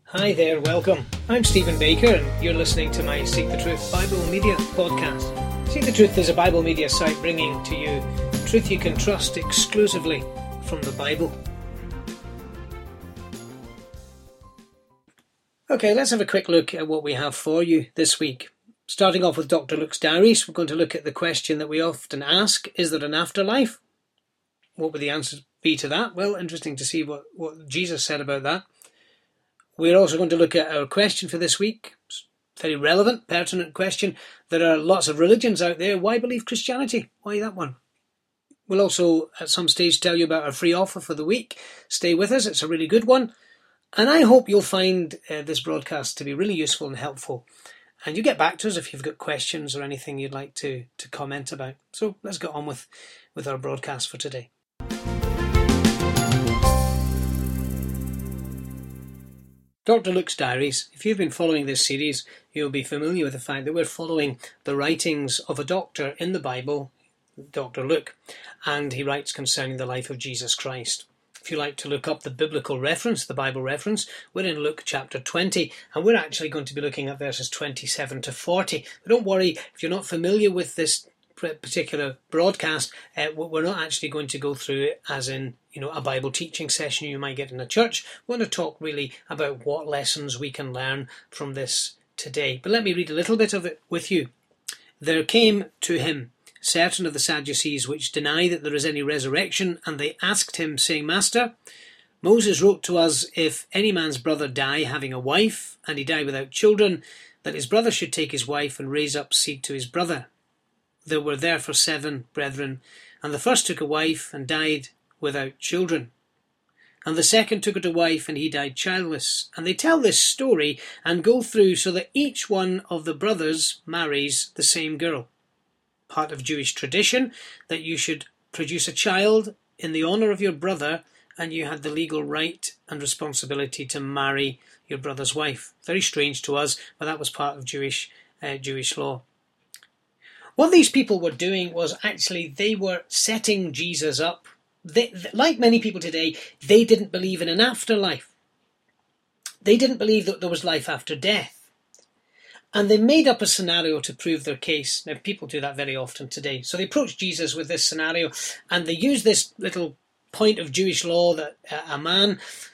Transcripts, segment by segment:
Hi there, welcome. I'm Stephen Baker and you're listening to my Seek the Truth Bible Media podcast. Seek the Truth is a Bible media site bringing to you truth you can trust exclusively from the Bible. Okay, let's have a quick look at what we have for you this week. Starting off with Dr. Luke's Diaries, we're going to look at the question that we often ask, is there an afterlife? What would the answer be to that? Well, interesting to see what Jesus said about that. We're also going to look at our question for this week. It's a very relevant, pertinent question. There are lots of religions out there. Why believe Christianity? Why that one? We'll also, at some stage, tell you about our free offer for the week. Stay with us. It's a really good one. And I hope you'll find this broadcast to be really useful and helpful. And you get back to us if you've got questions or anything you'd like to comment about. So let's get on with our broadcast for today. Dr. Luke's Diaries. If you've been following this series, you'll be familiar with the fact that we're following the writings of a doctor in the Bible, Dr. Luke, and he writes concerning the life of Jesus Christ. If you like to look up the biblical reference, the Bible reference, we're in Luke chapter 20, and we're actually going to be looking at verses 27 to 40. But don't worry, if you're not familiar with this particular broadcast, we're not actually going to go through it as in a Bible teaching session you might get in a church. We want to talk really about what lessons we can learn from this today. But let me read a little bit of it with you. There came to him certain of the Sadducees which deny that there is any resurrection, and they asked him, saying, Master, Moses wrote to us, if any man's brother die having a wife, and he die without children, that his brother should take his wife and raise up seed to his brother. There were therefore 7 brethren, and the first took a wife and died without children. And the second took a wife, and he died childless. And they tell this story and go through so that each one of the brothers marries the same girl. Part of Jewish tradition that you should produce a child in the honour of your brother, and you had the legal right and responsibility to marry your brother's wife. Very strange to us, but that was part of Jewish law. What these people were doing was actually they were setting Jesus up. They, like many people today, they didn't believe in an afterlife. They didn't believe that there was life after death. And they made up a scenario to prove their case. Now, people do that very often today. So they approached Jesus with this scenario, and they used this little point of Jewish law that a man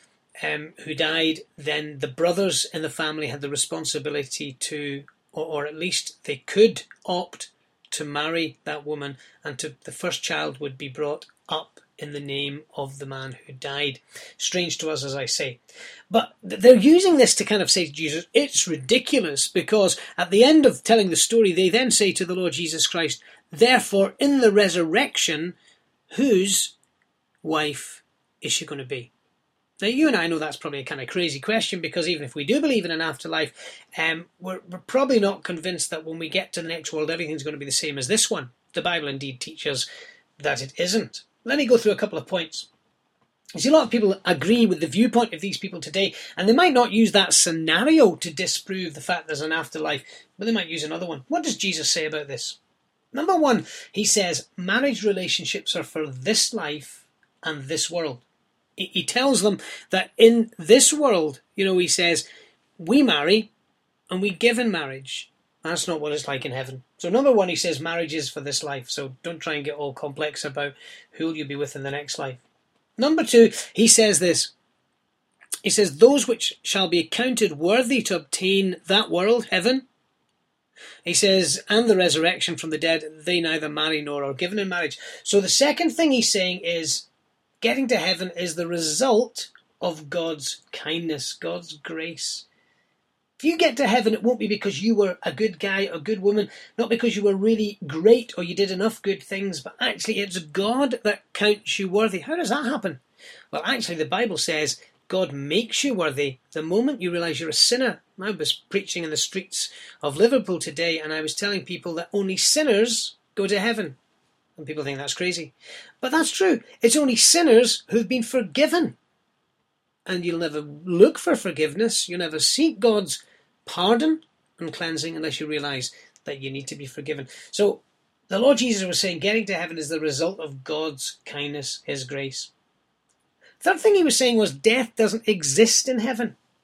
who died, then the brothers in the family had the responsibility to, or at least they could opt to marry that woman, and the first child would be brought up in the name of the man who died. Strange to us, as I say. But they're using this to kind of say to Jesus, it's ridiculous, because at the end of telling the story, they then say to the Lord Jesus Christ, therefore, in the resurrection, whose wife is she going to be? Now, you and I know that's probably a kind of crazy question, because even if we do believe in an afterlife, we're probably not convinced that when we get to the next world, everything's going to be the same as this one. The Bible indeed teaches that it isn't. Let me go through a couple of points. You see, a lot of people agree with the viewpoint of these people today, and they might not use that scenario to disprove the fact there's an afterlife, but they might use another one. What does Jesus say about this? Number one, he says, marriage relationships are for this life and this world. He tells them that in this world, he says, we marry and we give in marriage. That's not what it's like in heaven. So number one, he says marriage is for this life. So don't try and get all complex about who you'll be with in the next life. Number two, he says this. He says, those which shall be accounted worthy to obtain that world, heaven. He says, and the resurrection from the dead, they neither marry nor are given in marriage. So the second thing he's saying is, getting to heaven is the result of God's kindness, God's grace. If you get to heaven, it won't be because you were a good guy or good woman, not because you were really great or you did enough good things, but actually it's God that counts you worthy. How does that happen? Well, actually the Bible says God makes you worthy the moment you realise you're a sinner. I was preaching in the streets of Liverpool today, and I was telling people that only sinners go to heaven. And people think that's crazy. But that's true. It's only sinners who've been forgiven. And you'll never look for forgiveness. You'll never seek God's pardon and cleansing unless you realise that you need to be forgiven. So the Lord Jesus was saying getting to heaven is the result of God's kindness, his grace. Third thing he was saying was death doesn't exist in heaven.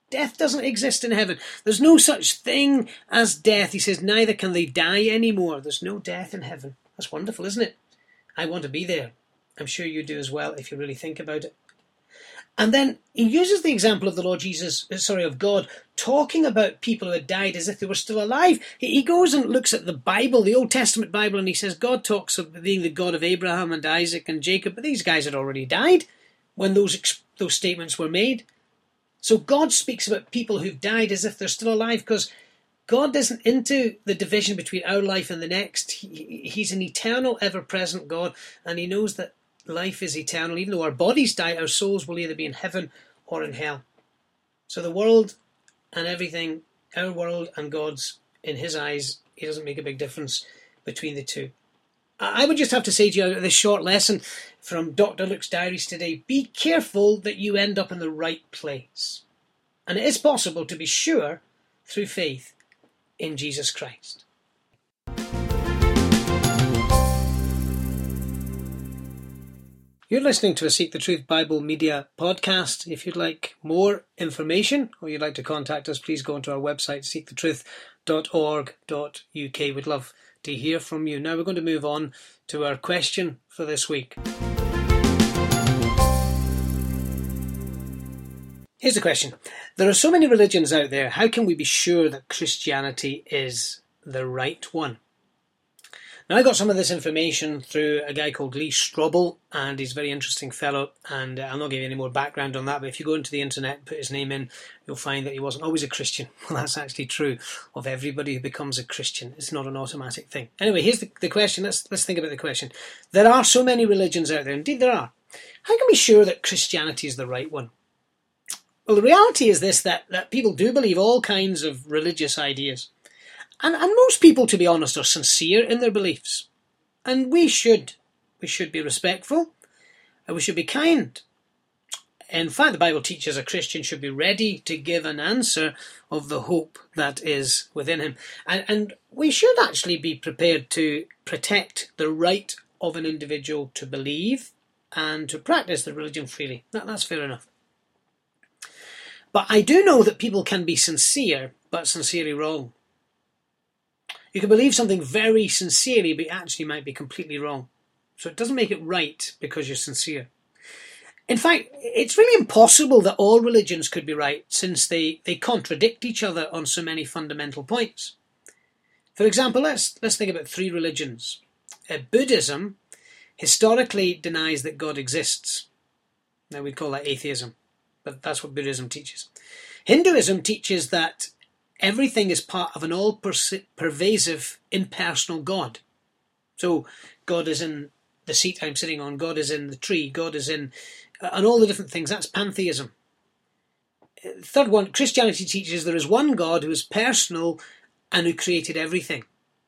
Death doesn't exist in heaven. There's no such thing as death. He says, neither can they die anymore. There's no death in heaven. That's wonderful, isn't it? I want to be there. I'm sure you do as well if you really think about it. And then he uses the example of of God, talking about people who had died as if they were still alive. He goes and looks at the Bible, the Old Testament Bible, and he says God talks of being the God of Abraham and Isaac and Jacob, but these guys had already died when those statements were made. So God speaks about people who've died as if they're still alive, because God isn't into the division between our life and the next. He's an eternal, ever-present God, and he knows that life is eternal. Even though our bodies die, our souls will either be in heaven or in hell. So the world and everything, our world and God's, in his eyes, he doesn't make a big difference between the two. I would just have to say to you, this short lesson from Dr. Luke's diaries today, be careful that you end up in the right place. And it is possible to be sure through faith in Jesus Christ. You're listening to a Seek the Truth Bible Media podcast. If you'd like more information or you'd like to contact us, please go onto our website, seekthetruth.org.uk. We'd love to hear from you. Now we're going to move on to our question for this week. Here's the question. There are so many religions out there. How can we be sure that Christianity is the right one? Now, I got some of this information through a guy called Lee Strobel, and he's a very interesting fellow, and I'll not give you any more background on that, but if you go into the internet and put his name in, you'll find that he wasn't always a Christian. Well, that's actually true of everybody who becomes a Christian. It's not an automatic thing. Anyway, here's the question. Let's think about the question. There are so many religions out there. Indeed, there are. How can we be sure that Christianity is the right one? Well, the reality is this, that people do believe all kinds of religious ideas. And most people, to be honest, are sincere in their beliefs. And we should be respectful, and we should be kind. In fact, the Bible teaches a Christian should be ready to give an answer of the hope that is within him. And we should actually be prepared to protect the right of an individual to believe and to practice the religion freely. That's fair enough. But I do know that people can be sincere, but sincerely wrong. You can believe something very sincerely, but actually might be completely wrong. So it doesn't make it right because you're sincere. In fact, it's really impossible that all religions could be right, since they contradict each other on so many fundamental points. For example, let's think about three religions. Buddhism historically denies that God exists. Now we'd call that atheism, but that's what Buddhism teaches. Hinduism teaches that everything is part of an all-pervasive, impersonal God. So God is in the seat I'm sitting on, God is in the tree, God is in... and all the different things. That's pantheism. Third one, Christianity teaches there is one God who is personal and who created everything.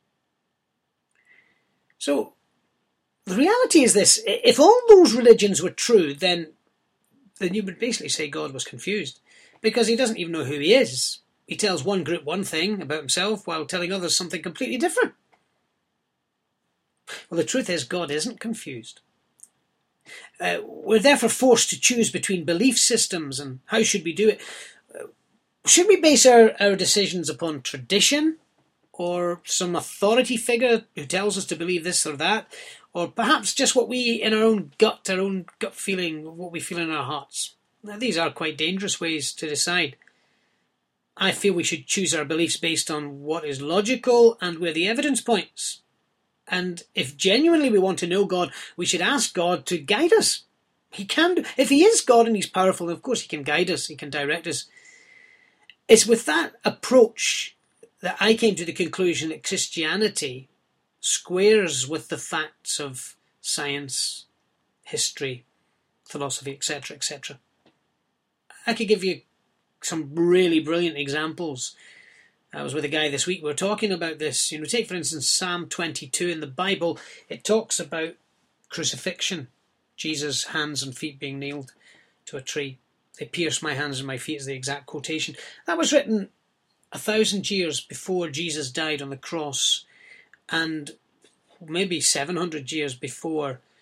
So the reality is this, if all those religions were true, then you would basically say God was confused, because he doesn't even know who he is. He tells one group one thing about himself while telling others something completely different. Well, the truth is God isn't confused. We're therefore forced to choose between belief systems, and how should we do it? Should we base our decisions upon tradition, or some authority figure who tells us to believe this or that, or perhaps just what we, in our own gut feeling, what we feel in our hearts? Now, these are quite dangerous ways to decide. I feel we should choose our beliefs based on what is logical and where the evidence points. And if genuinely we want to know God, we should ask God to guide us. He can. If he is God and he's powerful, of course he can guide us, he can direct us. It's with that approach that I came to the conclusion that Christianity squares with the facts of science, history, philosophy, etc., etc. I could give you some really brilliant examples. I was with a guy this week, we were talking about this. Take for instance Psalm 22 in the Bible. It talks about crucifixion, Jesus' hands and feet being nailed to a tree. They pierced my hands and my feet is the exact quotation. That was written 1,000 years before Jesus died on the cross, and maybe 700 years before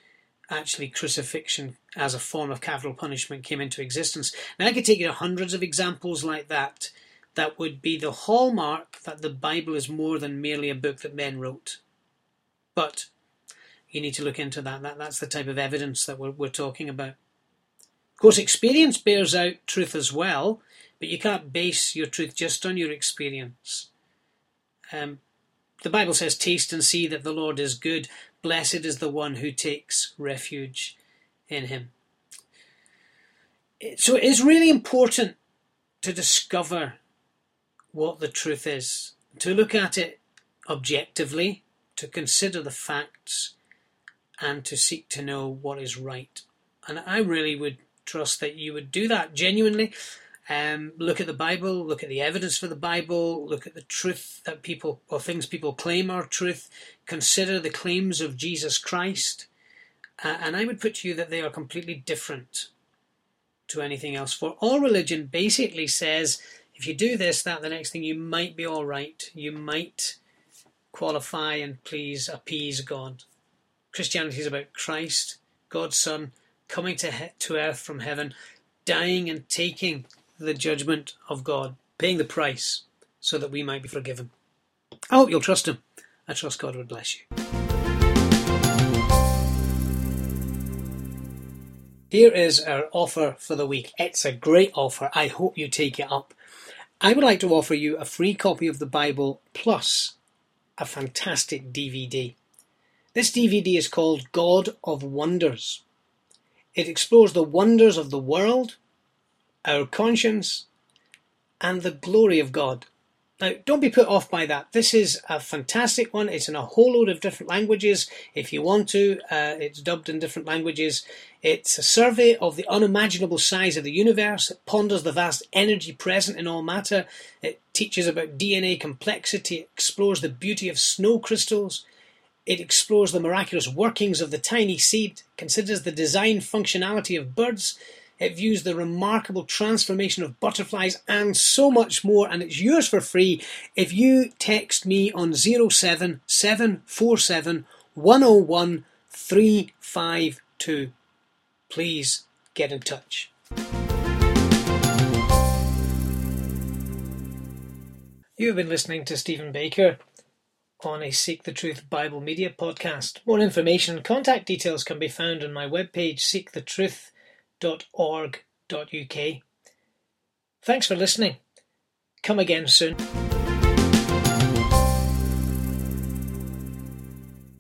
actually crucifixion as a form of capital punishment came into existence. Now I could take you to hundreds of examples like that would be the hallmark that the Bible is more than merely a book that men wrote. But you need to look into that. That's the type of evidence that we're talking about. Of course, experience bears out truth as well, but you can't base your truth just on your experience. The Bible says, taste and see that the Lord is good. Blessed is the one who takes refuge in him. So it is really important to discover what the truth is, to look at it objectively, to consider the facts, and to seek to know what is right. And I really would trust that you would do that genuinely. Look at the Bible, look at the evidence for the Bible, look at the truth that people, or things people claim are truth, consider the claims of Jesus Christ, and I would put to you that they are completely different to anything else. For all religion basically says, if you do this, that, the next thing, you might be all right. You might qualify and appease God. Christianity is about Christ, God's Son, coming to earth from heaven, dying and taking the judgment of God, paying the price so that we might be forgiven. I hope you'll trust him. I trust God would bless you. Here is our offer for the week. It's a great offer. I hope you take it up. I would like to offer you a free copy of the Bible plus a fantastic DVD. This DVD is called God of Wonders. It explores the wonders of the world, our conscience, and the glory of God. Now, don't be put off by that. This is a fantastic one. It's in a whole load of different languages. If you want to, it's dubbed in different languages. It's a survey of the unimaginable size of the universe. It ponders the vast energy present in all matter. It teaches about DNA complexity. It explores the beauty of snow crystals. It explores the miraculous workings of the tiny seed, considers the design functionality of birds. It views the remarkable transformation of butterflies and so much more, and it's yours for free if you text me on 07747 101 352. Please get in touch. You have been listening to Stephen Baker on a Seek the Truth Bible Media podcast. More information and contact details can be found on my webpage, seekthetruth.org.uk. Thanks for listening. Come again soon.